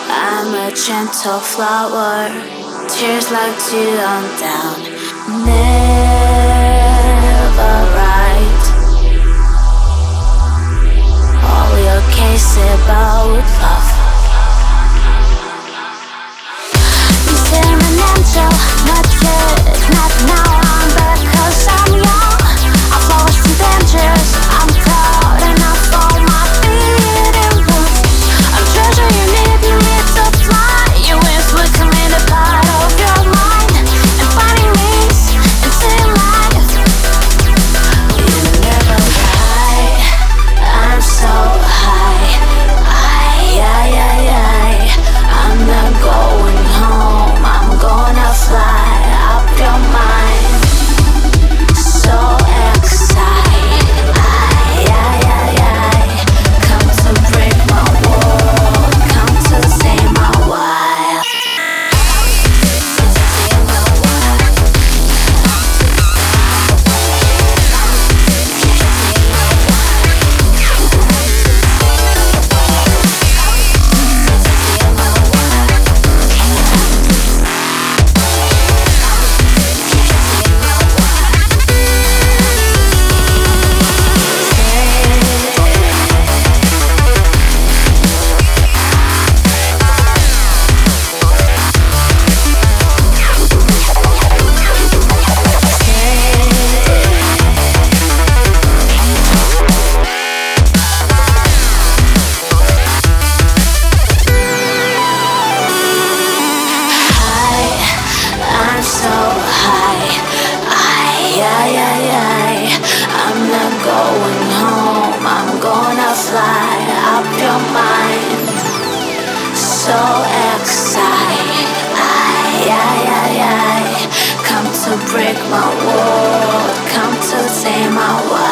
I'm a gentle flower, tears like dew on down. Never right. All your case about love. You say I'm an angel, not yet, not now. I'm bad 'cause I'm young. I'm flawless and dangerous. I'm proud enough for my beating wounds. I'm treasure you need to fly. Your wings will come in a part of your mind and finding means into life. You never die. I'm so high. I'm not going home. I'm gonna fly up your mind. So excited. Come to break my world. Come to save my wild. I'm so high. I'm not going home. I'm gonna fly up your mind. So excited. Come to break my world. Come to take my world.